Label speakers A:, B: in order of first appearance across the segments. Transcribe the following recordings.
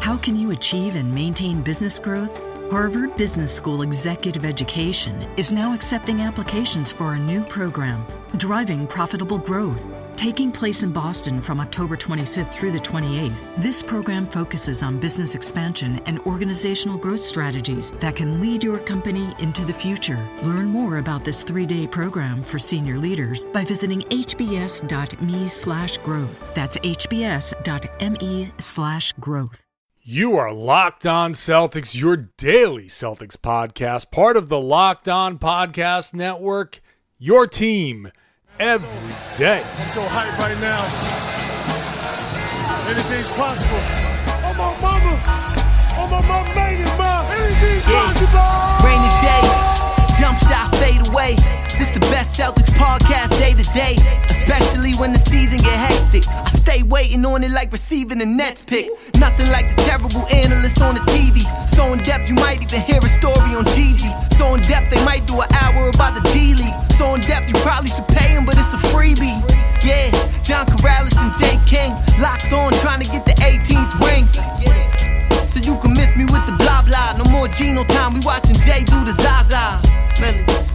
A: How can you achieve and maintain business growth? Harvard Business School Executive Education is now accepting applications for a new program, Driving Profitable Growth. Taking place in Boston from October 25th through the 28th, this program focuses on business expansion and organizational growth strategies that can lead your company into the future. Learn more about this 3-day program for senior leaders by visiting hbs.me/growth. That's hbs.me/growth.
B: You are Locked On Celtics, your daily Celtics podcast, part of the Locked On Podcast Network, your team every day.
C: I'm so hyped right now. Anything's possible. Oh, my mama made it, man. Anything's possible.
D: Rainy days, jump shot, fade away. This the best Celtics podcast day to day, especially when the season get hectic. I stay waiting on it like receiving a Nets pick. Nothing like the terrible analysts on the TV. So in depth you might even hear a story on Gigi. So in depth they might do an hour about the D-League. So in depth you probably should pay him, but it's a freebie. Yeah, John Corrales and Jay King locked on trying to get the 18th ring. So you can miss me with the blah blah. No more Geno time, we watching Jay do the Zaza. Melodies.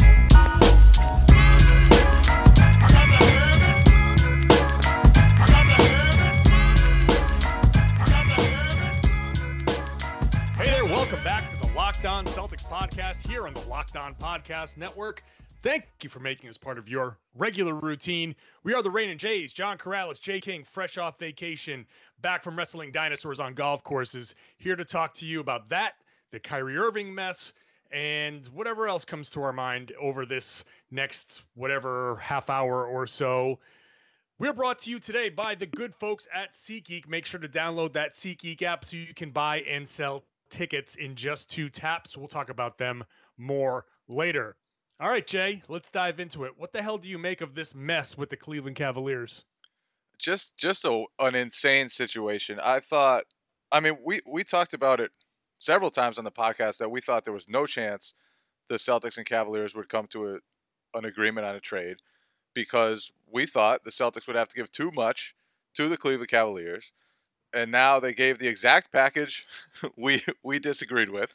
B: Welcome back to the Locked On Celtics podcast here on the Locked On Podcast Network. Thank you for making us part of your regular routine. We are the Rain and Jays, John Corrales, Jay King, fresh off vacation, back from wrestling dinosaurs on golf courses, here to talk to you about that, the Kyrie Irving mess, and whatever else comes to our mind over this next whatever half hour or so. We're brought to you today by the good folks at SeatGeek. Make sure to download that SeatGeek app so you can buy and sell tickets in just 2 taps. We'll talk about them more later. All right, Jay, let's dive into it. What the hell do you make of this mess with the Cleveland Cavaliers?
E: Just an insane situation. We talked about it several times on the podcast that we thought there was no chance the Celtics and Cavaliers would come to an agreement on a trade because we thought the Celtics would have to give too much to the Cleveland Cavaliers. And now they gave the exact package we disagreed with.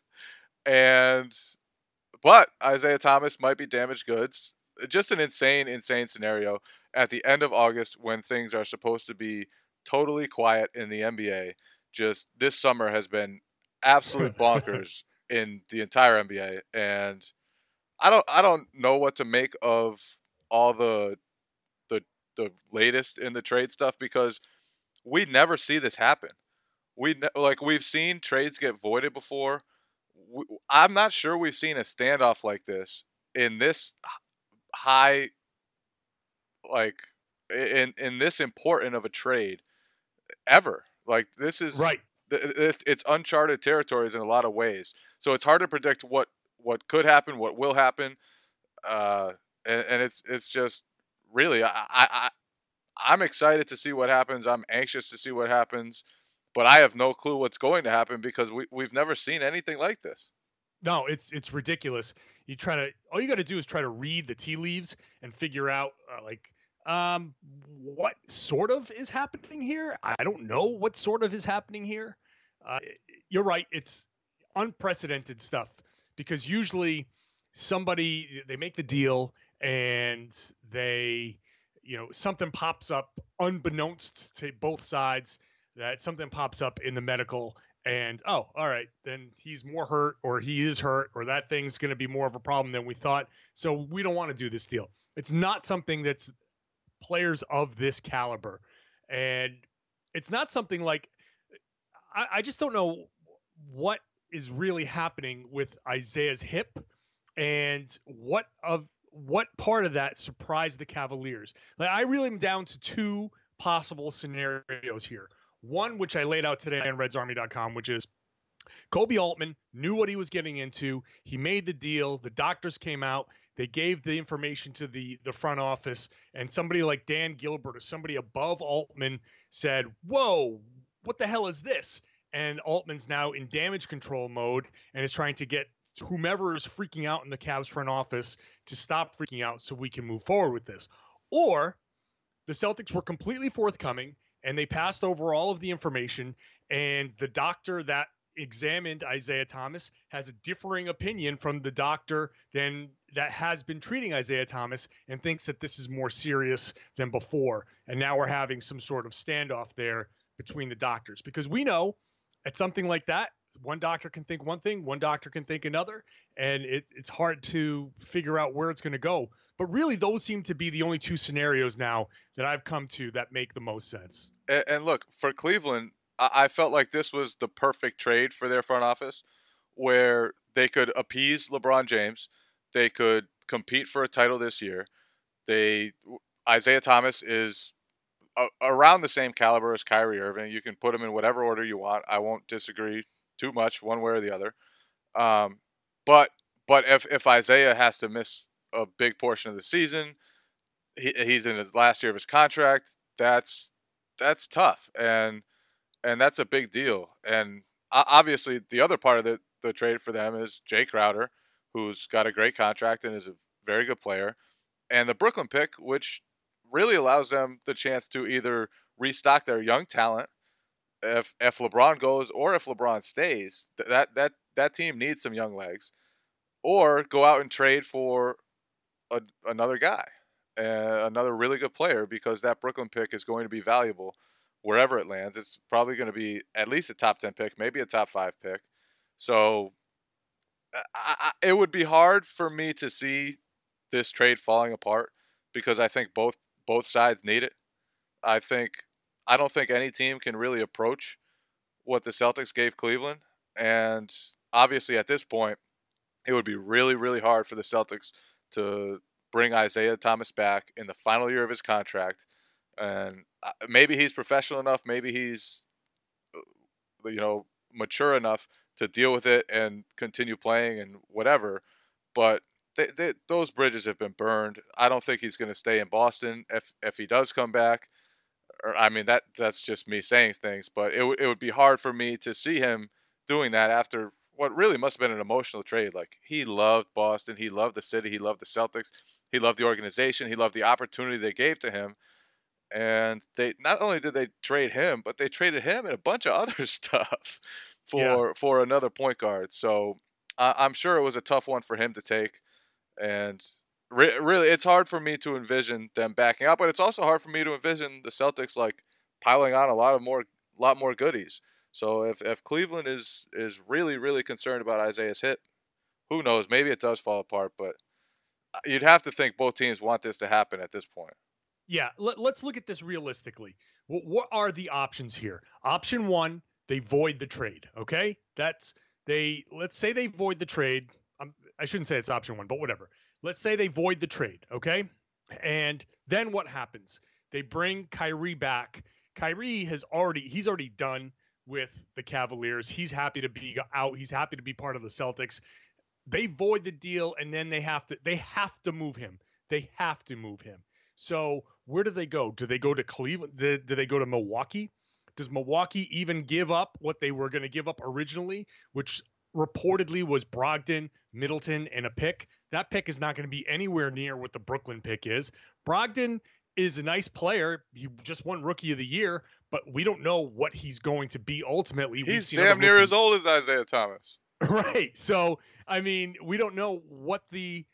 E: But Isaiah Thomas might be damaged goods. Just an insane scenario at the end of August when things are supposed to be totally quiet in the NBA. Just this summer has been absolute bonkers in the entire NBA. And I don't know what to make of all the latest in the trade stuff because we never see this happen. We've seen trades get voided before. I'm not sure we've seen a standoff like this in this high, in this important of a trade ever. Like this is
B: right.
E: It's uncharted territories in a lot of ways. So it's hard to predict what could happen, what will happen, and it's just really I'm excited to see what happens. I'm anxious to see what happens, but I have no clue what's going to happen because we've never seen anything like this.
B: No, it's ridiculous. All you got to do is try to read the tea leaves and figure out what sort of is happening here. I don't know what sort of is happening here. You're right. It's unprecedented stuff because usually they make the deal and something pops up unbeknownst to both sides, that something pops up in the medical and, oh, all right, then he's more hurt or he is hurt or that thing's going to be more of a problem than we thought. So we don't want to do this deal. It's not something that's players of this caliber. And it's not something like, I just don't know what is really happening with Isaiah's hip and what part of that surprised the Cavaliers. I really am down to 2 possible scenarios here. One, which I laid out today on redsarmy.com, which is Koby Altman knew what he was getting into. He made the deal. The doctors came out. They gave the information to the front office, and somebody like Dan Gilbert or somebody above Altman said, whoa, what the hell is this? And Altman's now in damage control mode and is trying to get whomever is freaking out in the Cavs front office to stop freaking out so we can move forward with this. Or the Celtics were completely forthcoming and they passed over all of the information And the doctor that examined Isaiah Thomas has a differing opinion from the doctor that has been treating Isaiah Thomas and thinks that this is more serious than before. And now we're having some sort of standoff there between the doctors, because we know at something like that, one doctor can think one thing, one doctor can think another, and it's hard to figure out where it's going to go. But really, those seem to be the only two scenarios now that I've come to that make the most sense.
E: And look, for Cleveland, I felt like this was the perfect trade for their front office, where they could appease LeBron James, they could compete for a title this year. Isaiah Thomas is around the same caliber as Kyrie Irving. You can put him in whatever order you want. I won't disagree too much one way or the other. But if Isaiah has to miss a big portion of the season, he's in his last year of his contract. That's tough, and that's a big deal. And obviously, the other part of the trade for them is Jay Crowder, who's got a great contract and is a very good player, and the Brooklyn pick, which really allows them the chance to either restock their young talent if LeBron goes or if LeBron stays. That team needs some young legs, or go out and trade for another guy, another really good player, because that Brooklyn pick is going to be valuable wherever it lands. It's probably going to be at least a top 10 pick, maybe a top 5 pick. So it would be hard for me to see this trade falling apart, because I think both sides need it. I don't think any team can really approach what the Celtics gave Cleveland. And obviously at this point, it would be really, really hard for the Celtics to bring Isaiah Thomas back in the final year of his contract. And maybe he's professional enough, maybe he's mature enough to deal with it and continue playing and whatever. But those bridges have been burned. I don't think he's going to stay in Boston if he does come back. Or, I mean, that's just me saying things, but it would be hard for me to see him doing that after what really must have been an emotional trade. Like, he loved Boston, he loved the city, he loved the Celtics, he loved the organization, he loved the opportunity they gave to him. And they not only did they trade him, but they traded him and a bunch of other stuff for another point guard. So I'm sure it was a tough one for him to take. And really, it's hard for me to envision them backing out, but it's also hard for me to envision the Celtics like piling on a lot more goodies. So if Cleveland is really, really concerned about Isaiah's hit, who knows? Maybe it does fall apart, but you'd have to think both teams want this to happen at this point.
B: Yeah, let's look at this realistically. What are the options here? Option one, they void the trade. Okay, let's say they void the trade. I shouldn't say it's option one, but whatever. Let's say they void the trade. Okay, and then what happens? They bring Kyrie back. Kyrie he's already done with the Cavaliers. He's happy to be out. He's happy to be part of the Celtics. They void the deal, and then they have to move him. They have to move him. So where do they go? Do they go to Cleveland? Do they go to Milwaukee? Does Milwaukee even give up what they were going to give up originally, which reportedly was Brogdon, Middleton, and a pick? That pick is not going to be anywhere near what the Brooklyn pick is. Brogdon is a nice player. He just won Rookie of the Year, but we don't know what he's going to be ultimately.
E: He's damn near as old as Isaiah Thomas.
B: Right. So, I mean, we don't know what the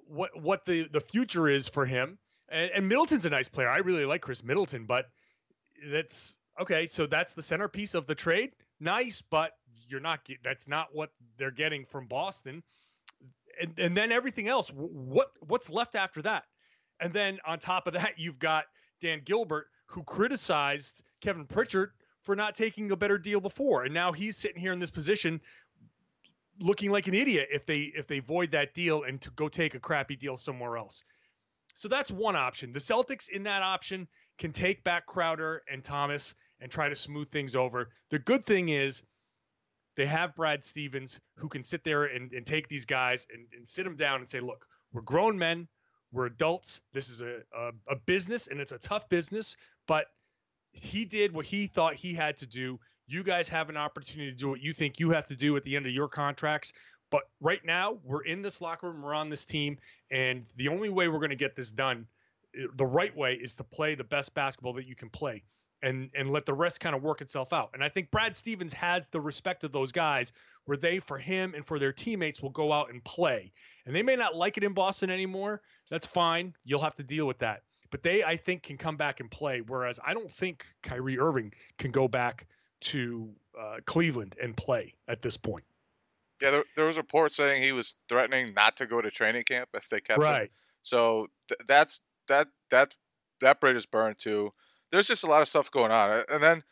B: future is for him. And Middleton's a nice player. I really like Chris Middleton, but that's okay. So that's the centerpiece of the trade. Nice, but that's not what they're getting from Boston. And then everything else, what's left after that? And then on top of that, you've got Dan Gilbert, who criticized Kevin Pritchard for not taking a better deal before. And now he's sitting here in this position looking like an idiot if they void that deal and to go take a crappy deal somewhere else. So that's one option. The Celtics in that option can take back Crowder and Thomas and try to smooth things over. The good thing is they have Brad Stevens, who can sit there and take these guys and sit them down and say, look, we're grown men. We're adults. This is a business, and it's a tough business, but he did what he thought he had to do. You guys have an opportunity to do what you think you have to do at the end of your contracts. But right now, we're in this locker room, we're on this team, and the only way we're going to get this done the right way is to play the best basketball that you can play. and let the rest kind of work itself out. And I think Brad Stevens has the respect of those guys where they, for him and for their teammates, will go out and play. And they may not like it in Boston anymore. That's fine. You'll have to deal with that. But they, I think, can come back and play. Whereas I don't think Kyrie Irving can go back to Cleveland and play at this point.
E: Yeah, there was a report saying he was threatening not to go to training camp if they kept him. So that bridge is burned too. There's just a lot of stuff going on. And then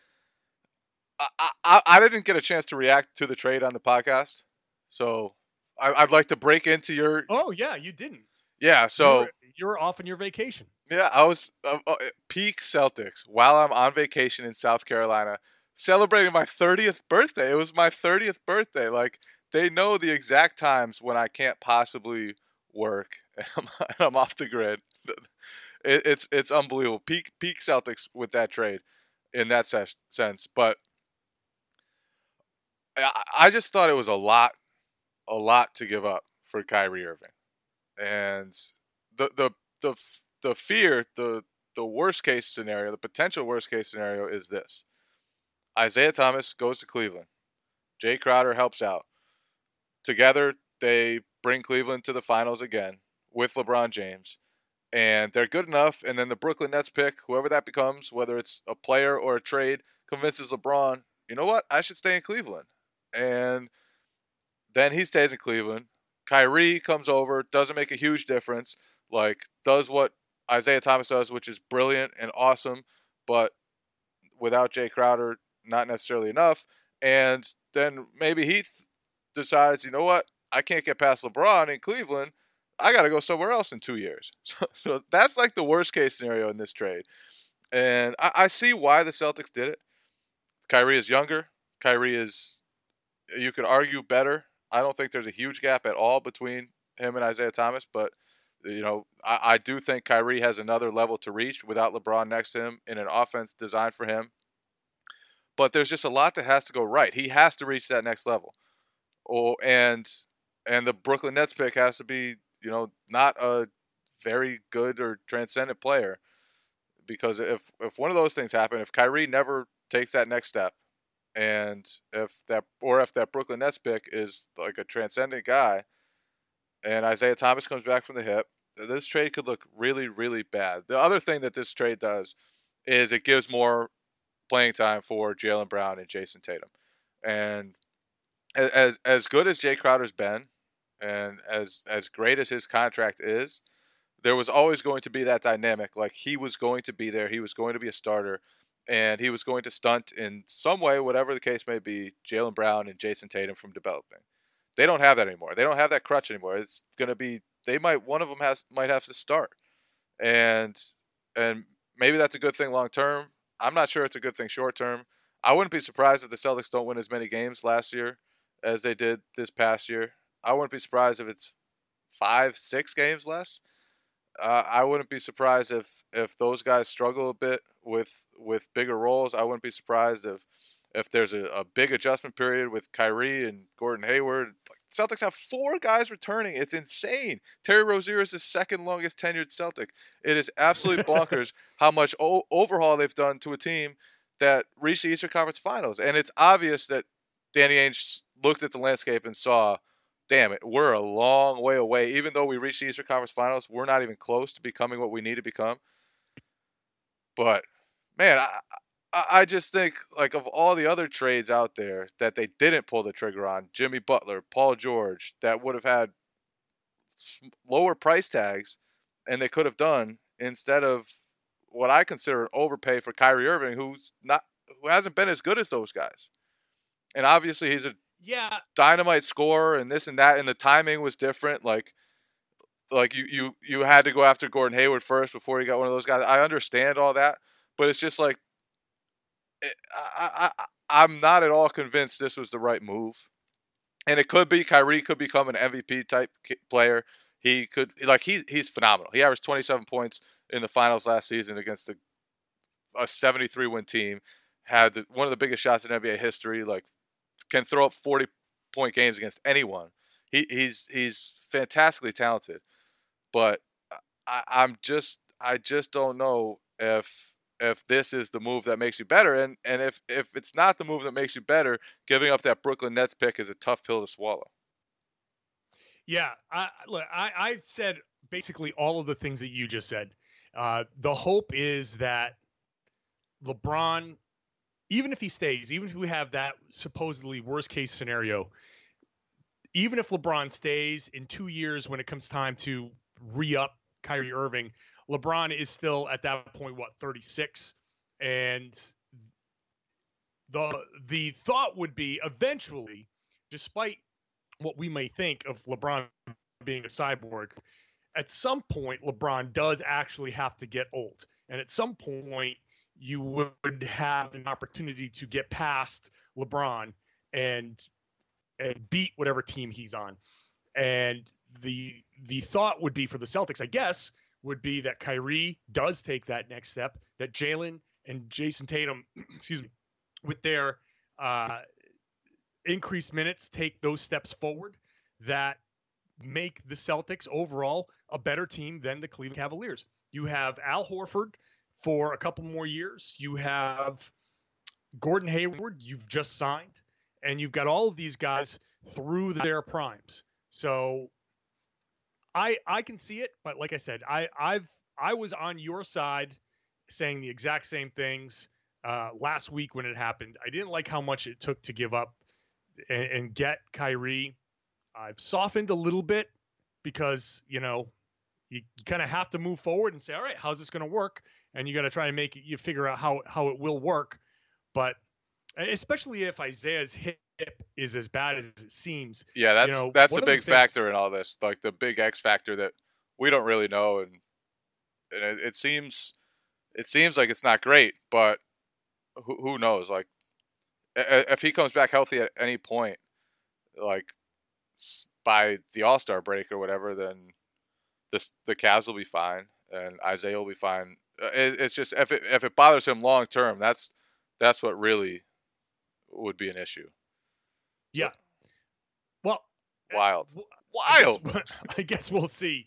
E: I didn't get a chance to react to the trade on the podcast. So I'd like to break into your...
B: Oh, yeah, you didn't.
E: Yeah, so...
B: You're off on your vacation.
E: Yeah, I was peak Celtics while I'm on vacation in South Carolina, celebrating my 30th birthday. It was my 30th birthday. Like, they know the exact times when I can't possibly work, and I'm off the grid. It's unbelievable. Peak Celtics with that trade in that sense. But I just thought it was a lot to give up for Kyrie Irving. And the fear, the worst case scenario, the potential worst case scenario is this. Isaiah Thomas goes to Cleveland. Jay Crowder helps out. Together, they bring Cleveland to the finals again with LeBron James. And they're good enough, and then the Brooklyn Nets pick, whoever that becomes, whether it's a player or a trade, convinces LeBron, you know what, I should stay in Cleveland. And then he stays in Cleveland. Kyrie comes over, doesn't make a huge difference, like does what Isaiah Thomas does, which is brilliant and awesome, but without Jay Crowder, not necessarily enough. And then maybe Heath decides, you know what, I can't get past LeBron in Cleveland. I got to go somewhere else in 2 years. So that's like the worst case scenario in this trade. And I see why the Celtics did it. Kyrie is younger. Kyrie is, you could argue, better. I don't think there's a huge gap at all between him and Isaiah Thomas, but you know, I do think Kyrie has another level to reach without LeBron next to him in an offense designed for him. But there's just a lot that has to go right. He has to reach that next level. Oh, and the Brooklyn Nets pick has to be, you know, not a very good or transcendent player. Because if one of those things happen, if Kyrie never takes that next step, and if that Brooklyn Nets pick is like a transcendent guy, and Isaiah Thomas comes back from the hip, this trade could look really, really bad. The other thing that this trade does is it gives more playing time for Jaylen Brown and Jason Tatum. And as good as Jay Crowder's been, and as great as his contract is, there was always going to be that dynamic. Like, he was going to be there. He was going to be a starter. And he was going to stunt in some way, whatever the case may be, Jaylen Brown and Jason Tatum from developing. They don't have that anymore. They don't have that crutch anymore. It's going to be, one of them might have to start. And maybe that's a good thing long term. I'm not sure it's a good thing short term. I wouldn't be surprised if the Celtics don't win as many games last year as they did this past year. I wouldn't be surprised if it's 5-6 games less. I wouldn't be surprised if those guys struggle a bit with bigger roles. I wouldn't be surprised if there's a big adjustment period with Kyrie and Gordon Hayward. Celtics have 4 guys returning. It's insane. Terry Rozier is the second longest tenured Celtic. It is absolutely bonkers how much overhaul they've done to a team that reached the Eastern Conference Finals. And it's obvious that Danny Ainge looked at the landscape and saw, damn it, we're a long way away. Even though we reached the Eastern Conference Finals, we're not even close to becoming what we need to become. But, man, I just think, like, of all the other trades out there that they didn't pull the trigger on, Jimmy Butler, Paul George, that would have had lower price tags, and they could have done, instead of what I consider an overpay for Kyrie Irving, who hasn't been as good as those guys. And obviously he's a dynamite scorer and this and that, and the timing was different. Like you had to go after Gordon Hayward first before you got one of those guys. I understand all that, but it's just like, I'm not at all convinced this was the right move. And it could be Kyrie could become an MVP type player. He could, like, he's phenomenal. He averaged 27 points in the finals last season against a 73-win team. Had one of the biggest shots in NBA history. Like, can throw up 40-point games against anyone. He's fantastically talented, but I just don't know if if this is the move that makes you better. And if it's not the move that makes you better, giving up that Brooklyn Nets pick is a tough pill to swallow.
B: Yeah, I said basically all of the things that you just said. The hope is that LeBron, even if he stays, even if we have that supposedly worst case scenario, even if LeBron stays in 2 years when it comes time to re-up Kyrie Irving, LeBron is still at that point, 36? And the thought would be eventually, despite what we may think of LeBron being a cyborg, at some point LeBron does actually have to get old. And at some point you would have an opportunity to get past LeBron and beat whatever team he's on. And the thought would be for the Celtics, I guess, would be that Kyrie does take that next step, that Jalen and Jason Tatum, excuse me, with their increased minutes, take those steps forward that make the Celtics overall a better team than the Cleveland Cavaliers. You have Al Horford for a couple more years. You have Gordon Hayward, you've just signed, and you've got all of these guys through their primes. So I can see it, but like I said, I was on your side saying the exact same things last week when it happened. I didn't like how much it took to give up and get Kyrie. I've softened a little bit because, you kind of have to move forward and say, all right, how's this going to work? And you got to try and you figure out how it will work. But especially if Isaiah's hip is as bad as it seems.
E: Yeah, that's a big factor in all this, like the big X factor that we don't really know. And it seems like it's not great, but who knows? Like, if he comes back healthy at any point, like by the All-Star break or whatever, then the Cavs will be fine and Isaiah will be fine. It's just if it bothers him long term, that's what really would be an issue.
B: Yeah. Well,
E: wild.
B: I guess we'll see.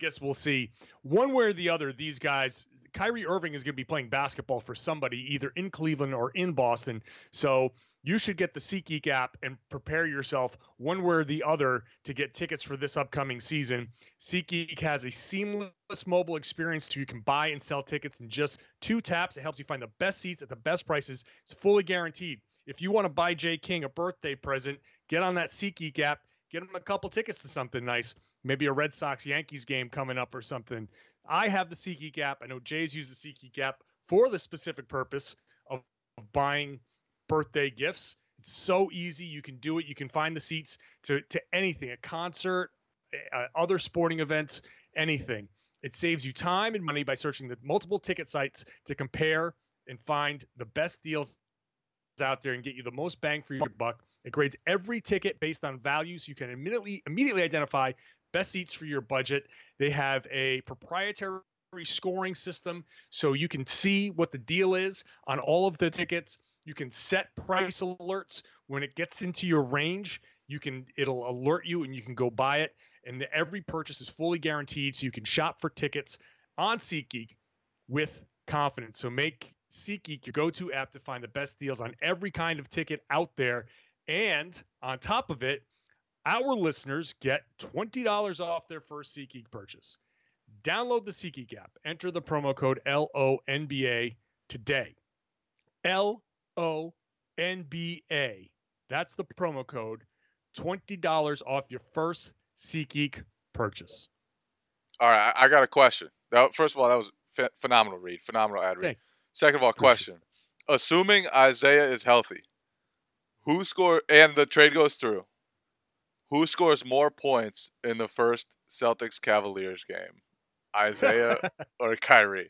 B: One way or the other, these guys, Kyrie Irving is going to be playing basketball for somebody either in Cleveland or in Boston. So you should get the SeatGeek app and prepare yourself one way or the other to get tickets for this upcoming season. SeatGeek has a seamless mobile experience so you can buy and sell tickets in just 2 taps. It helps you find the best seats at the best prices. It's fully guaranteed. If you want to buy Jay King a birthday present, get on that SeatGeek app, get him a couple tickets to something nice, maybe a Red Sox-Yankees game coming up or something. I have the SeatGeek app. I know Jay's used the SeatGeek app for the specific purpose of buying birthday gifts. It's so easy. You can do it. You can find the seats to anything, a concert, other sporting events, anything. It saves you time and money by searching the multiple ticket sites to compare and find the best deals out there and get you the most bang for your buck. It grades every ticket based on value, so you can immediately identify best seats for your budget. They have a proprietary scoring system, so you can see what the deal is on all of the tickets. You can set price alerts when it gets into your range. It'll alert you and you can go buy it. And every purchase is fully guaranteed, so you can shop for tickets on SeatGeek with confidence. So make SeatGeek your go-to app to find the best deals on every kind of ticket out there. And on top of it, our listeners get $20 off their first SeatGeek purchase. Download the SeatGeek app. Enter the promo code LONBA today. LONBA. That's the promo code. $20 off your first SeatGeek purchase.
E: All right, I got a question. First of all, that was phenomenal read. Phenomenal ad read.
B: Thanks.
E: Second of all, question. Assuming Isaiah is healthy, who scored and the trade goes through, who scores more points in the first Celtics-Cavaliers game? Isaiah or Kyrie?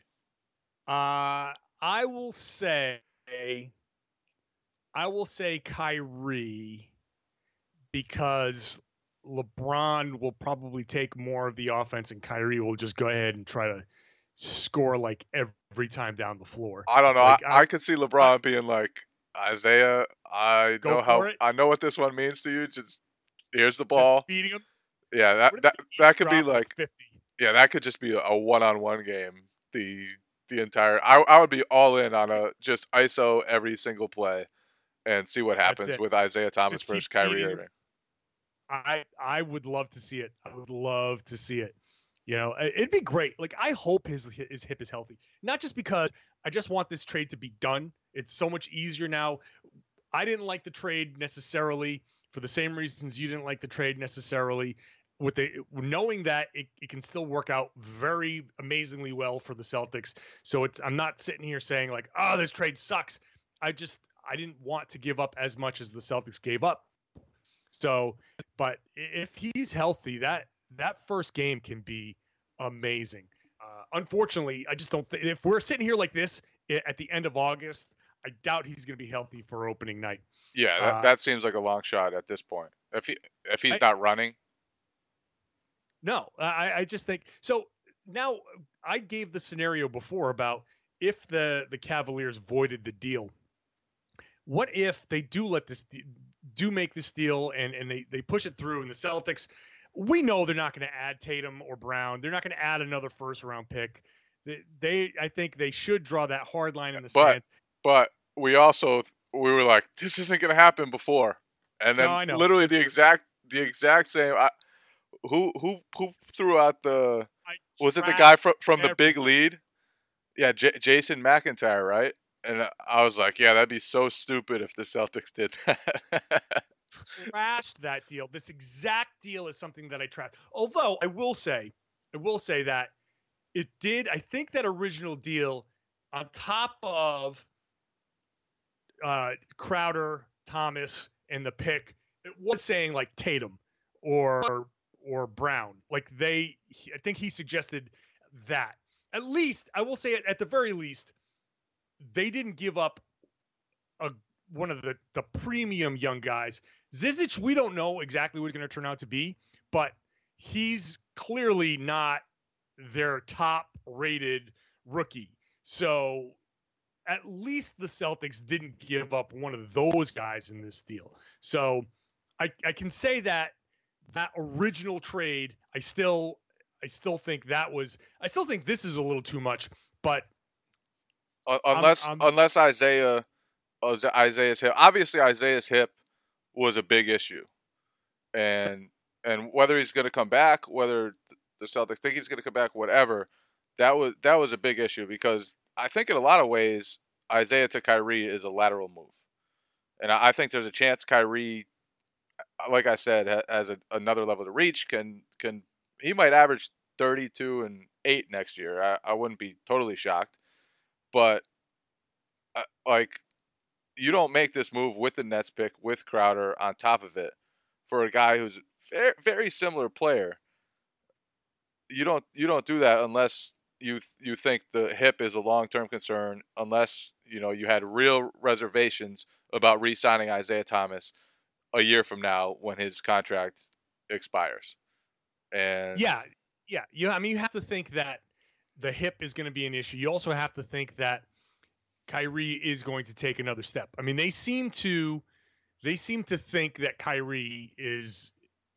B: I will say Kyrie, because LeBron will probably take more of the offense and Kyrie will just go ahead and try to score like every time down the floor.
E: I don't know. Like, I could see LeBron being like, Isaiah, I know what this one means to you. Just here's the ball.
B: Just beating him.
E: Yeah, that could be like
B: 50.
E: Yeah, that could just be a one-on-one game. The the entire. I would be all in on a just ISO every single play, and see what happens with Isaiah Thomas versus Kyrie Irving.
B: I would love to see it. I would love to see it. You know, it'd be great. Like, I hope his hip is healthy. Not just because I just want this trade to be done. It's so much easier now. I didn't like the trade necessarily for the same reasons you didn't like the trade necessarily. Knowing that it can still work out very amazingly well for the Celtics. So I'm not sitting here saying like, oh, this trade sucks. I didn't want to give up as much as the Celtics gave up. So, but if he's healthy, that first game can be amazing. Unfortunately, I just don't think if we're sitting here like this at the end of August, I doubt he's going to be healthy for opening night.
E: Yeah, that seems like a long shot at this point. If he's not running.
B: No, I just think so. Now, I gave the scenario before about if the Cavaliers voided the deal. What if they do make this deal and they push it through, and the Celtics, we know they're not going to add Tatum or Brown. They're not going to add another first-round pick. I think they should draw that hard line in the sand.
E: But we were like, this isn't going to happen before, and then literally the exact same. Who threw out was it the guy from the big lead? Yeah, Jason McIntyre, right? And I was like, yeah, that'd be so stupid if the Celtics did that.
B: Trashed that deal. This exact deal is something that I trashed. Although I will say that it did. I think that original deal on top of Crowder, Thomas, and the pick, it was saying like Tatum or Brown. Like I think he suggested that. At least, I will say it, at the very least, they didn't give up one of the premium young guys. Zizic, we don't know exactly what he's going to turn out to be, but he's clearly not their top-rated rookie. So at least the Celtics didn't give up one of those guys in this deal. So I can say that original trade, I still think this is a little too much, but
E: unless Isaiah's hip, obviously Isaiah's hip was a big issue, and whether he's going to come back, whether the Celtics think he's going to come back, whatever, that was a big issue, because I think in a lot of ways Isaiah to Kyrie is a lateral move, and I think there's a chance Kyrie, like I said, has another level to reach. He might average 32 and 8 next year. I wouldn't be totally shocked. But, you don't make this move with the Nets pick, with Crowder on top of it, for a guy who's a very similar player. You don't do that unless you think the hip is a long-term concern, unless, you had real reservations about re-signing Isaiah Thomas a year from now when his contract expires. And
B: yeah. You have to think that the hip is going to be an issue. You also have to think that Kyrie is going to take another step. I mean, they seem to think that Kyrie is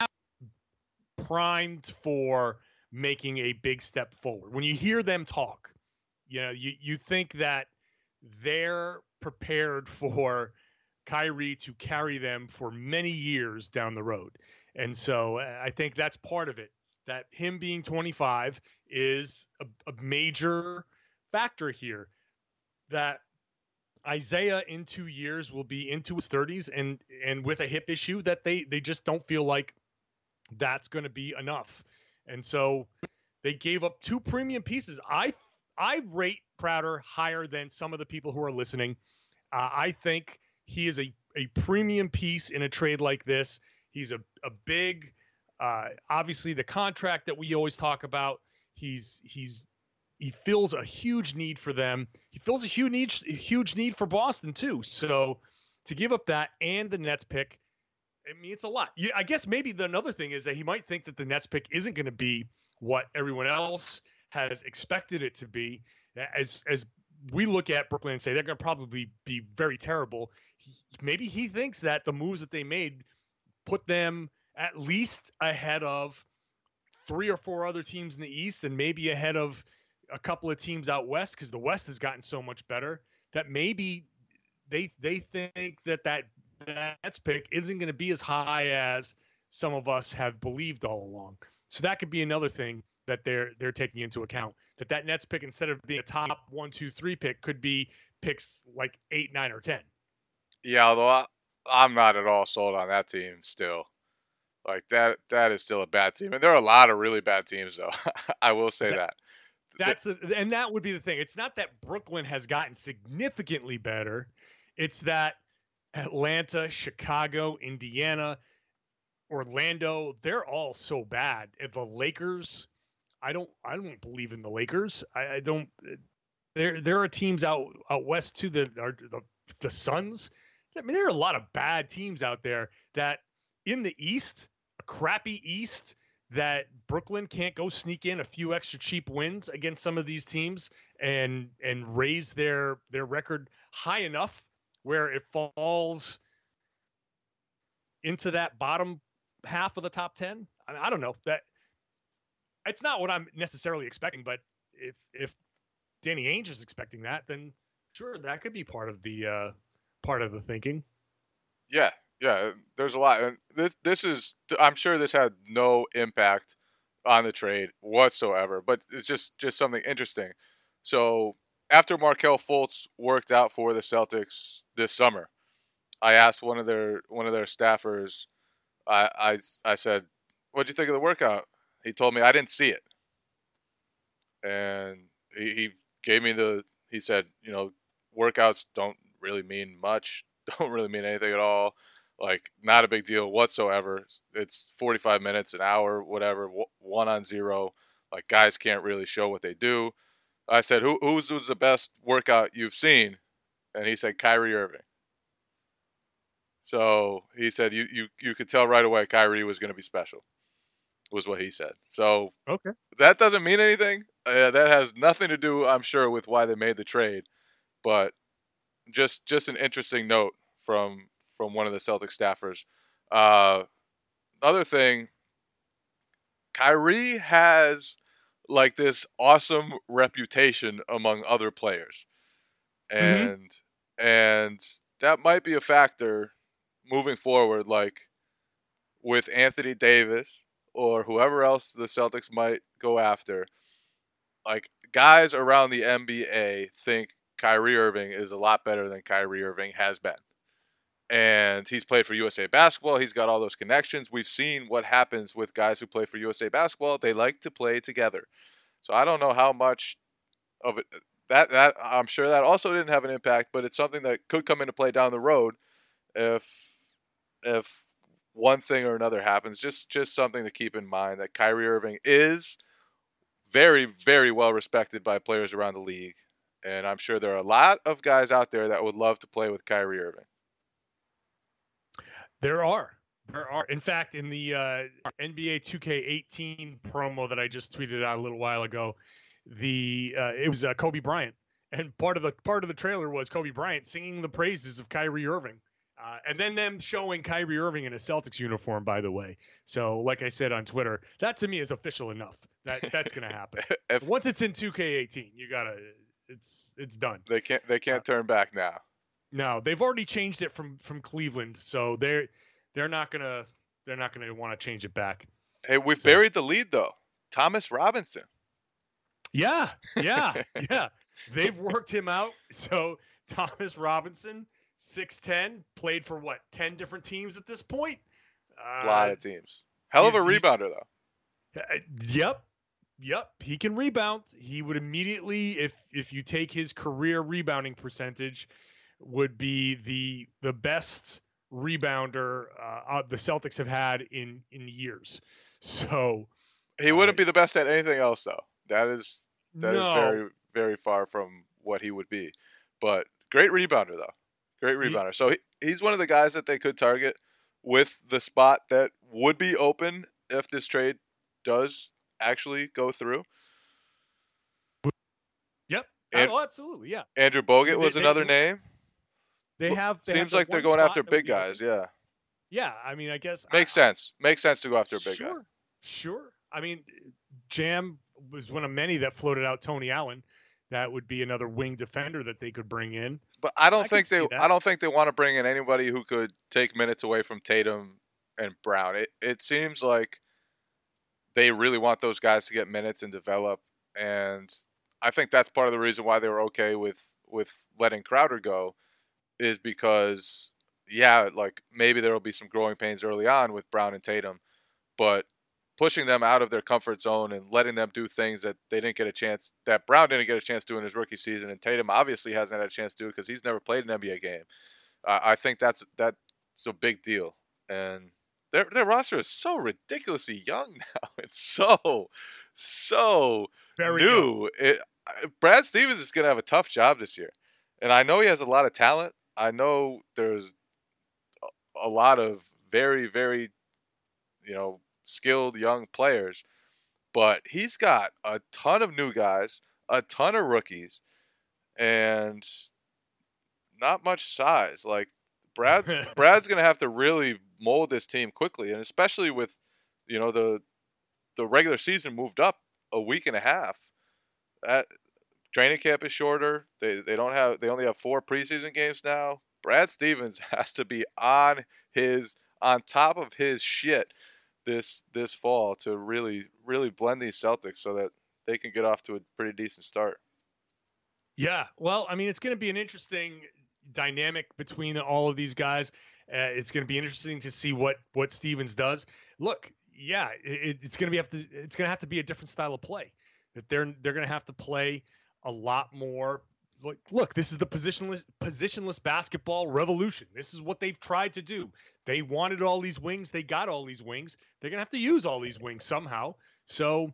B: primed for making a big step forward. When you hear them talk, you think that they're prepared for Kyrie to carry them for many years down the road. And so I think that's part of it, that him being 25 is a major factor here, that Isaiah in 2 years will be into his 30s and with a hip issue that they just don't feel like that's going to be enough. And so they gave up 2 premium pieces. I rate Crowder higher than some of the people who are listening. I think he is a premium piece in a trade like this. He's a big, obviously the contract that we always talk about. He fills a huge need for them. He fills a huge need for Boston too. So to give up that and the Nets pick, I mean, it's a lot. I guess maybe another thing is that he might think that the Nets pick isn't going to be what everyone else has expected it to be. As we look at Brooklyn and say they're going to probably be very terrible, maybe he thinks that the moves that they made put them at least ahead of 3 or 4 other teams in the East, and maybe ahead of a couple of teams out west, because the West has gotten so much better, that maybe they think that Nets pick isn't going to be as high as some of us have believed all along. So that could be another thing that they're taking into account, that Nets pick, instead of being a top 1, 2, 3 pick, could be picks like 8, 9, or 10.
E: Yeah, although I'm not at all sold on that team still. Like that is still a bad team, and there are a lot of really bad teams though. I will say that.
B: And that would be the thing. It's not that Brooklyn has gotten significantly better. It's that Atlanta, Chicago, Indiana, Orlando, they're all so bad. And the Lakers, I don't believe in the Lakers. I don't. There are teams out west too that are the Suns. I mean, there are a lot of bad teams out there that in the East, a crappy East, that Brooklyn can't go sneak in a few extra cheap wins against some of these teams and raise their record high enough where it falls into that bottom half of the top 10. I don't know. That it's not what I'm necessarily expecting, but if Danny Ainge is expecting that, then sure, that could be part of the thinking.
E: Yeah, there's a lot. And this is, I'm sure this had no impact on the trade whatsoever, but it's just something interesting. So after Markelle Fultz worked out for the Celtics this summer, I asked one of their staffers, I said, "What'd you think of the workout?" He told me, "I didn't see it." And he gave me he said, workouts don't really mean much, don't really mean anything at all. Like, not a big deal whatsoever. It's 45 minutes, an hour, whatever, 1-on-0. Like, guys can't really show what they do. I said, who's the best workout you've seen? And he said, Kyrie Irving. So he said, you could tell right away Kyrie was going to be special, was what he said. So
B: okay,
E: that doesn't mean anything. That has nothing to do, I'm sure, with why they made the trade. But just an interesting note from one of the Celtics staffers. Another thing, Kyrie has like this awesome reputation among other players. And that might be a factor moving forward, like with Anthony Davis or whoever else the Celtics might go after. Like, guys around the NBA think Kyrie Irving is a lot better than Kyrie Irving has been. And he's played for USA Basketball. He's got all those connections. We've seen what happens with guys who play for USA Basketball. They like to play together. So I don't know how much of it that I'm sure that also didn't have an impact, but it's something that could come into play down the road if one thing or another happens. Just something to keep in mind, that Kyrie Irving is very, very well respected by players around the league. And I'm sure there are a lot of guys out there that would love to play with Kyrie Irving.
B: There are. In fact, in the NBA 2K18 promo that I just tweeted out a little while ago, it was Kobe Bryant, and part of the trailer was Kobe Bryant singing the praises of Kyrie Irving, and then them showing Kyrie Irving in a Celtics uniform, by the way. So, like I said on Twitter, that to me is official enough. That's going to happen. Once it's in 2K18, it's done.
E: They can't turn back now.
B: No, they've already changed it from Cleveland, so they're not gonna want to change it back.
E: Hey, we've buried the lead though. Thomas Robinson.
B: Yeah. They've worked him out. So Thomas Robinson, 6'10", played for 10 different teams at this point.
E: A lot of teams. Hell of a rebounder though.
B: Yep. He can rebound. He would immediately, if you take his career rebounding percentage, would be the best rebounder the Celtics have had in years. So
E: he wouldn't be the best at anything else though. That is very, very far from what he would be. But great rebounder though. Great rebounder. So he's one of the guys that they could target with the spot that would be open if this trade does actually go through. Yep.
B: Absolutely. Yeah.
E: Andrew Bogut was another name.
B: They
E: seems like they're going after big guys. Yeah.
B: Yeah. I mean, I guess
E: makes sense. Makes sense to go after a big guy.
B: Sure. I mean, Jam was one of many that floated out Tony Allen. That would be another wing defender that they could bring in.
E: But I don't think
B: could see that.
E: I don't think they want to bring in anybody who could take minutes away from Tatum and Brown. It seems like they really want those guys to get minutes and develop, and I think that's part of the reason why they were okay with letting Crowder go, is because like maybe there will be some growing pains early on with Brown and Tatum, but pushing them out of their comfort zone and letting them do things that that Brown didn't get a chance to do in his rookie season, and Tatum obviously hasn't had a chance to do because he's never played an NBA game. I think that's a big deal, and their roster is so ridiculously young now. It's so
B: Very
E: new. Brad Stevens is going to have a tough job this year, and I know he has a lot of talent. I know there's a lot of very, very, skilled young players, but he's got a ton of new guys, a ton of rookies, and not much size. Like Brad's going to have to really mold this team quickly, and especially with, the regular season moved up a week and a half. That training camp is shorter. They only have 4 preseason games now. Brad Stevens has to be on top of his shit this fall to really, really blend these Celtics so that they can get off to a pretty decent start.
B: Yeah, well, I mean, it's going to be an interesting dynamic between all of these guys. It's going to be interesting to see what Stevens does. Look, yeah, it's going to have to be a different style of play. That they're going to have to play a lot more. Look, this is the positionless basketball revolution. This is what they've tried to do. They wanted all these wings. They got all these wings. They're going to have to use all these wings somehow. So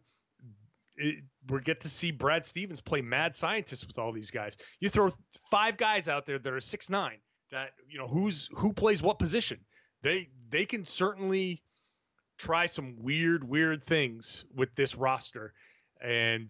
B: we get to see Brad Stevens play mad scientist with all these guys. You throw 5 guys out there that are 6'9", that, who plays what position. They can certainly try some weird things with this roster. And,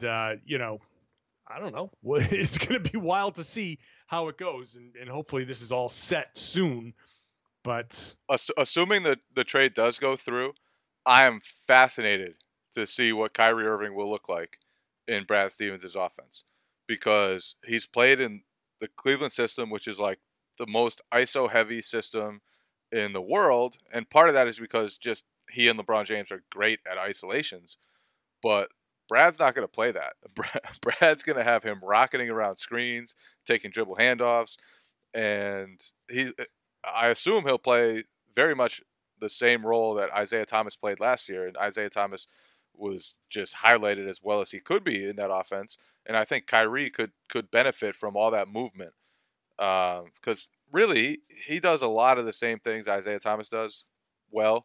B: I don't know. It's going to be wild to see how it goes, and hopefully this is all set soon. But
E: assuming that the trade does go through, I am fascinated to see what Kyrie Irving will look like in Brad Stevens' offense, because he's played in the Cleveland system, which is like the most ISO-heavy system in the world, and part of that is because just he and LeBron James are great at isolations, but Brad's not going to play that. Brad's going to have him rocketing around screens, taking dribble handoffs, and I assume he'll play very much the same role that Isaiah Thomas played last year, and Isaiah Thomas was just highlighted as well as he could be in that offense, and I think Kyrie could benefit from all that movement, because really he does a lot of the same things Isaiah Thomas does well,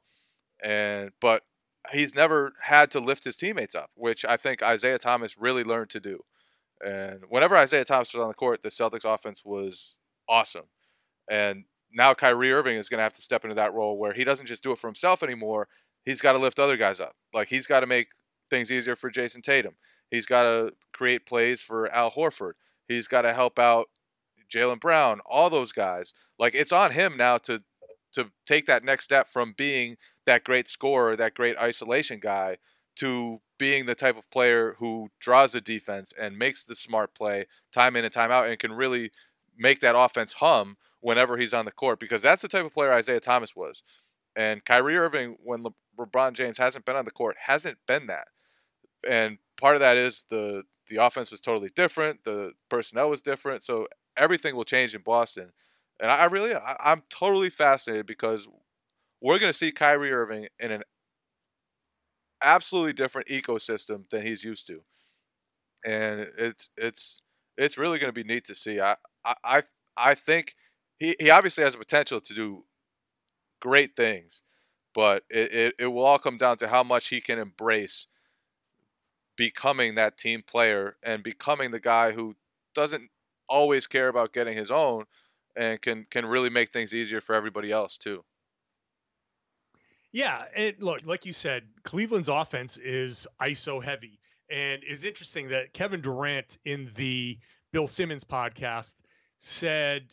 E: but he's never had to lift his teammates up, which I think Isaiah Thomas really learned to do. And whenever Isaiah Thomas was on the court, the Celtics offense was awesome. And now Kyrie Irving is going to have to step into that role where he doesn't just do it for himself anymore. He's got to lift other guys up. Like, he's got to make things easier for Jason Tatum. He's got to create plays for Al Horford. He's got to help out Jaylen Brown, all those guys. Like, it's on him now to take that next step from being that great scorer, that great isolation guy, to being the type of player who draws the defense and makes the smart play time in and time out and can really make that offense hum whenever he's on the court, because that's the type of player Isaiah Thomas was. And Kyrie Irving, when LeBron James hasn't been on the court, hasn't been that. And part of that is the offense was totally different. The personnel was different. So everything will change in Boston. And I'm totally fascinated because we're going to see Kyrie Irving in an absolutely different ecosystem than he's used to. And it's really going to be neat to see. I think he obviously has the potential to do great things, but it will all come down to how much he can embrace becoming that team player and becoming the guy who doesn't always care about getting his own and can really make things easier for everybody else too.
B: Yeah, and look, like you said, Cleveland's offense is ISO heavy, and it's interesting that Kevin Durant in the Bill Simmons podcast said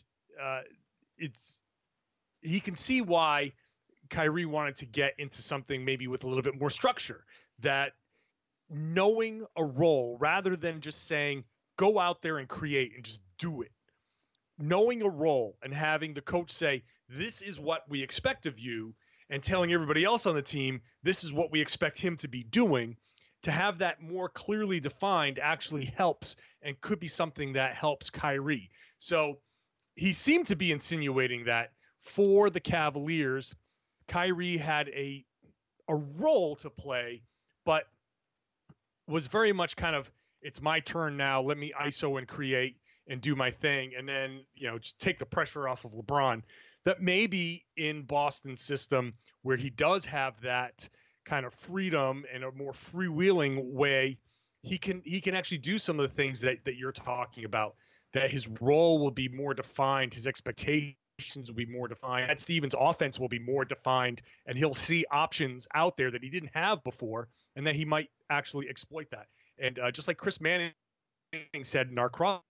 B: he can see why Kyrie wanted to get into something maybe with a little bit more structure, that knowing a role rather than just saying, go out there and create and just do it. Knowing a role and having the coach say, this is what we expect of you, and telling everybody else on the team, this is what we expect him to be doing, to have that more clearly defined actually helps and could be something that helps Kyrie. So he seemed to be insinuating that for the Cavaliers, Kyrie had a role to play, but was very much kind of, it's my turn now, let me ISO and create and do my thing, and then, just take the pressure off of LeBron. That maybe in Boston's system, where he does have that kind of freedom and a more freewheeling way, he can actually do some of the things that you're talking about, that his role will be more defined, his expectations will be more defined, Brad Stevens' offense will be more defined, and he'll see options out there that he didn't have before, and then he might actually exploit that. And just like Chris Manning said in our crossover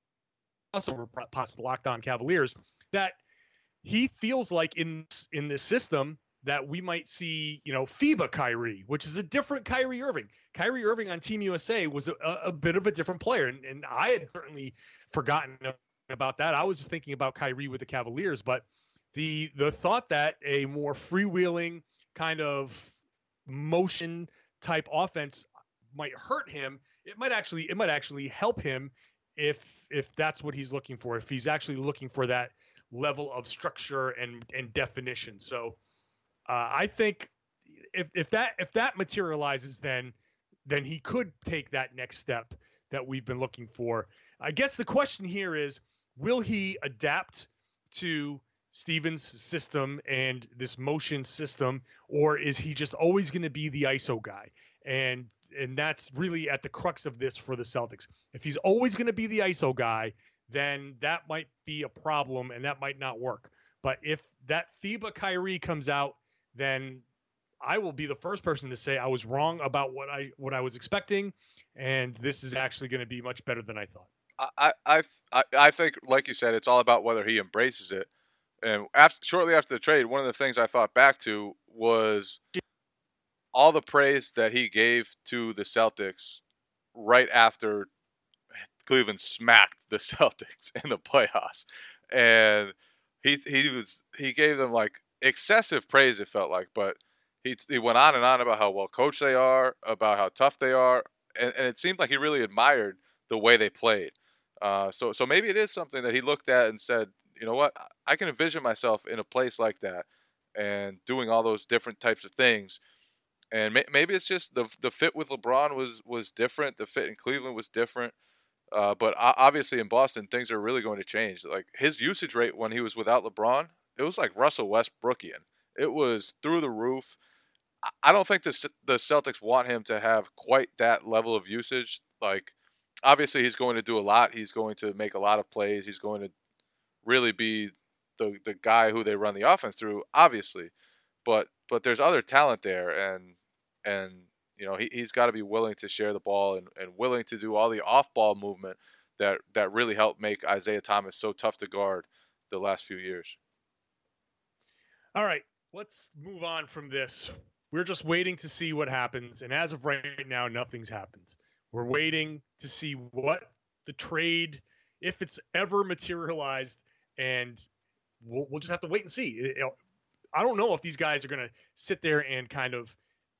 B: possible Locked On Cavaliers, that he feels like in this system that we might see, FIBA Kyrie, which is a different Kyrie Irving. Kyrie Irving on Team USA was a bit of a different player, and I had certainly forgotten about that. I was thinking about Kyrie with the Cavaliers, but the thought that a more freewheeling kind of motion type offense might hurt him, it might actually help him if that's what he's looking for, if he's actually looking for that level of structure and definition. So I think if that materializes, then he could take that next step that we've been looking for. I guess the question here is, will he adapt to Stevens' system and this motion system, or is he just always going to be the ISO guy? And that's really at the crux of this for the Celtics. If he's always going to be the ISO guy, then that might be a problem and that might not work. But if that FIBA Kyrie comes out, then I will be the first person to say I was wrong about what I was expecting, and this is actually going to be much better than I thought.
E: I think, like you said, it's all about whether he embraces it. And shortly after the trade, one of the things I thought back to was all the praise that he gave to the Celtics right after Cleveland smacked the Celtics in the playoffs, and he gave them like excessive praise, it felt like, but he went on and on about how well coached they are, about how tough they are, and it seemed like he really admired the way they played. So maybe it is something that he looked at and said, you know what, I can envision myself in a place like that and doing all those different types of things. And maybe it's just the fit with LeBron was different. The fit in Cleveland was different. But obviously in Boston, things are really going to change. Like his usage rate when he was without LeBron, it was like Russell Westbrookian. It was through the roof. I don't think the Celtics want him to have quite that level of usage. Like, obviously he's going to do a lot. He's going to make a lot of plays. He's going to really be the guy who they run the offense through, obviously. But there's other talent there, and he's got to be willing to share the ball and willing to do all the off-ball movement that really helped make Isaiah Thomas so tough to guard the last few years.
B: All right, let's move on from this. We're just waiting to see what happens, and as of right now, nothing's happened. We're waiting to see what the trade, if it's ever materialized, and we'll just have to wait and see. I don't know if these guys are going to sit there and kind of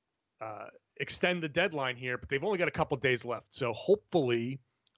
B: extend the deadline here, but they've only got a couple days left. So hopefully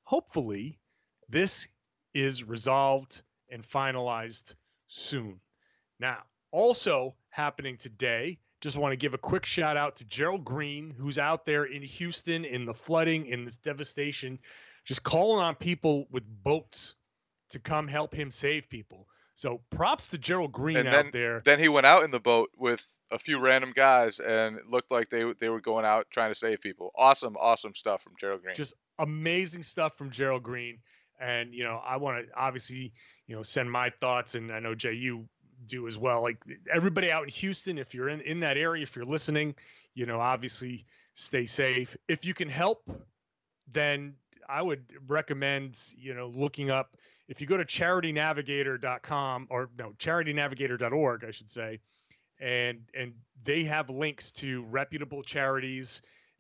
B: this is resolved and finalized soon. Now, also happening today, just want to give a quick shout out to Gerald Green, who's out there in Houston in the flooding, in this devastation, just calling on people with boats to come help him save people. So props to Gerald Green out there.
E: Then he went out in the boat with a few random guys, and it looked like they were going out trying to save people. Awesome stuff from Gerald Green.
B: Just amazing stuff from Gerald Green. And, I want to obviously, send my thoughts, and I know, Jay, you do as well. Like everybody out in Houston, if you're in that area, if you're listening, obviously stay safe. If you can help, then I would recommend, looking up, if you go to charitynavigator.com charitynavigator.org, I should say, and they have links to reputable charities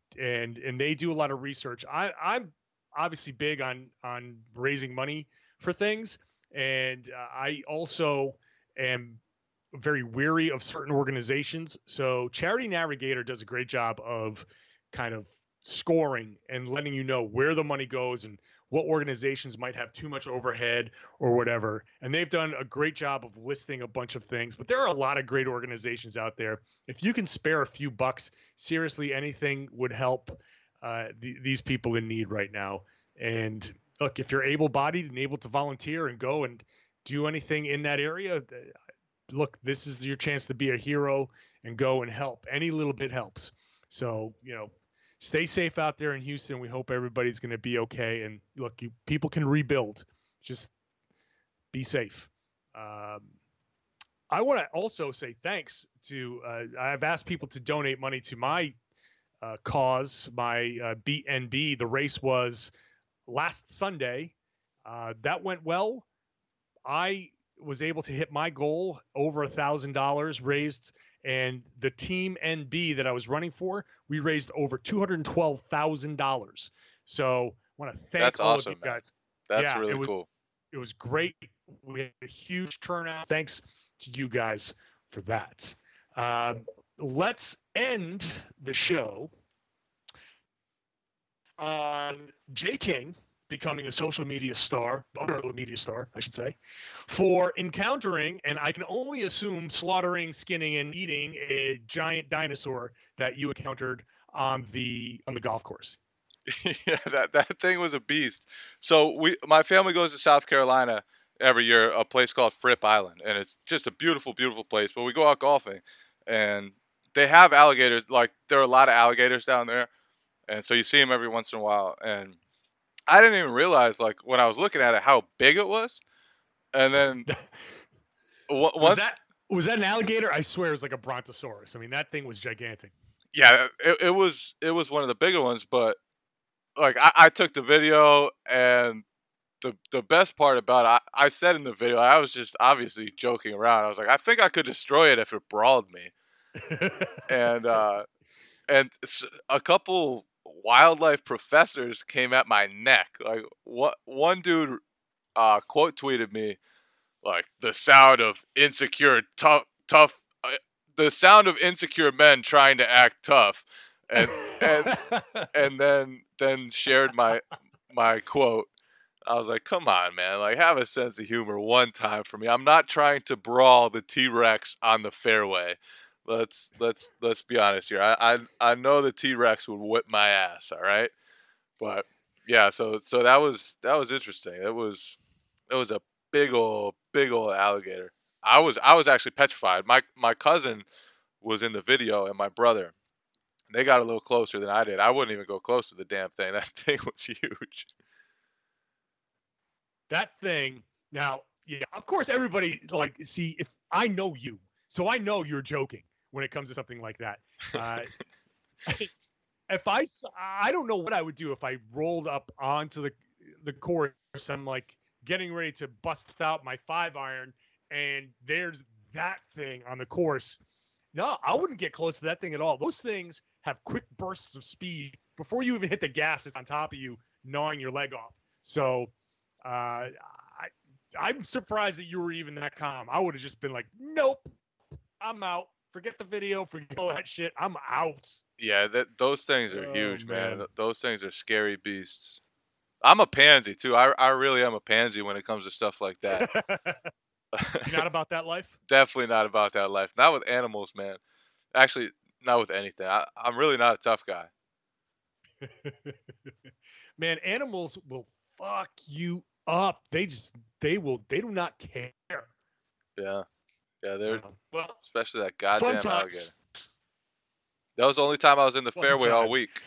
B: and they do a lot of research. I'm obviously big on raising money for things, and I also am very weary of certain organizations. So Charity Navigator does a great job of kind of scoring and letting you know where the money goes and what organizations might have too much overhead or whatever. And they've done a great job of listing a bunch of things, but there are a lot of great organizations out there. If you can spare a few bucks, seriously, anything would help these people in need right now. And look, if you're able-bodied and able to volunteer and go and do anything in that area, look, this is your chance to be a hero and go and help. Any little bit helps. So, stay safe out there in Houston. We hope everybody's going to be okay. And look, people can rebuild. Just be safe. I want to also say thanks to, I've asked people to donate money to my cause, my BNB. The race was last Sunday. That went well. I was able to hit my goal, over $1,000 raised, and the team NB that I was running for, we raised over $212,000. So I want to thank
E: That's
B: all
E: awesome,
B: of you guys.
E: That's really cool.
B: It was great. We had a huge turnout. Thanks to you guys for that. Let's end the show on Jay King becoming a social media star, I should say, for encountering, and I can only assume slaughtering, skinning, and eating a giant dinosaur that you encountered on the golf course.
E: Yeah, that thing was a beast. So my family goes to South Carolina every year, a place called Fripp Island, and it's just a beautiful, beautiful place. But we go out golfing, and they have alligators. Like, there are a lot of alligators down there, and so you see them every once in a while. And I didn't even realize, like, when I was looking at it, how big it was. And then
B: was that an alligator? I swear it was like a brontosaurus. I mean, that thing was gigantic.
E: Yeah, it was one of the bigger ones. But like, I took the video, and the best part about it, I said in the video, I was just obviously joking around. I was like, I think I could destroy it if it brawled me. and a couple wildlife professors came at my neck. Like, one dude quote tweeted me, like, the sound of insecure tough the sound of insecure men trying to act tough, and then shared my quote. I was like, come on, man, like, have a sense of humor one time for me. I'm not trying to brawl the T-Rex on the fairway. Let's be honest here. I know the T-Rex would whip my ass, all right? But yeah, so that was interesting. It was a big old alligator. I was actually petrified. My cousin was in the video, and my brother. They got a little closer than I did. I wouldn't even go close to the damn thing. That thing was huge.
B: That thing. Now, yeah, of course, everybody, like, see, if I know you, so I know you're joking when it comes to something like that. If I don't know what I would do if I rolled up onto the course. I'm like getting ready to bust out my 5-iron, and there's that thing on the course. No, I wouldn't get close to that thing at all. Those things have quick bursts of speed. Before you even hit the gas, it's on top of you, gnawing your leg off. So I'm surprised that you were even that calm. I would have just been like, nope, I'm out. Forget the video. Forget all that shit. I'm out.
E: Yeah, those things are huge, man. Those things are scary beasts. I'm a pansy, too. I really am a pansy when it comes to stuff like that.
B: You're not about that life?
E: Definitely not about that life. Not with animals, man. Actually, not with anything. I'm really not a tough guy.
B: Man, animals will fuck you up. They do not care.
E: Yeah. Yeah, they're especially that goddamn alligator. That was the only time I was in the fairway all week.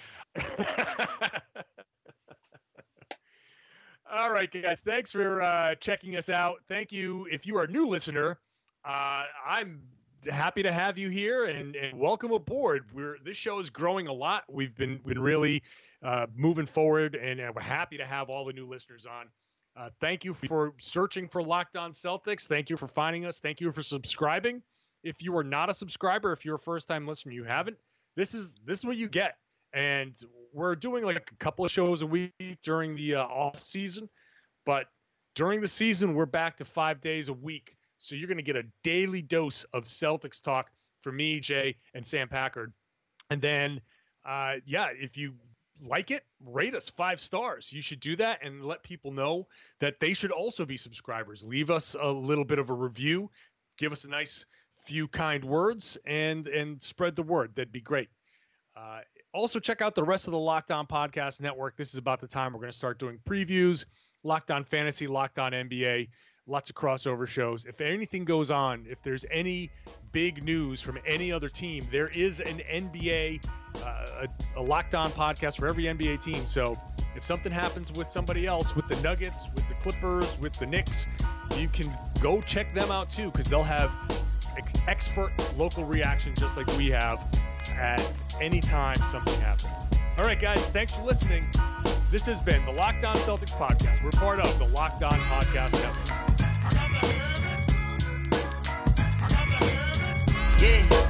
B: All right, guys. Thanks for checking us out. Thank you. If you are a new listener, I'm happy to have you here and welcome aboard. This show is growing a lot. We've been really moving forward, and we're happy to have all the new listeners on. Thank you for searching for Locked On Celtics. Thank you for finding us. Thank you for subscribing. If you are not a subscriber, if you're a first-time listener, you haven't, this is what you get. And we're doing like a couple of shows a week during the off season, but during the season, we're back to 5 days a week. So you're going to get a daily dose of Celtics talk from me, Jay, and Sam Packard. And then, if you like it, rate us 5 stars. You should do that and let people know that they should also be subscribers. Leave us a little bit of a review. Give us a nice few kind words and spread the word. That'd be great. Also, check out the rest of the Locked On Podcast Network. This is about the time we're going to start doing previews, Locked On Fantasy, Locked On NBA, lots of crossover shows. If anything goes on, if there's any big news from any other team, there is an NBA, a Locked On podcast for every NBA team. So if something happens with somebody else, with the Nuggets, with the Clippers, with the Knicks, you can go check them out too, because they'll have expert local reaction just like we have at any time something happens. All right, guys, thanks for listening. This has been the Locked On Celtics podcast. We're part of the Locked On Podcast Network.
D: Yeah.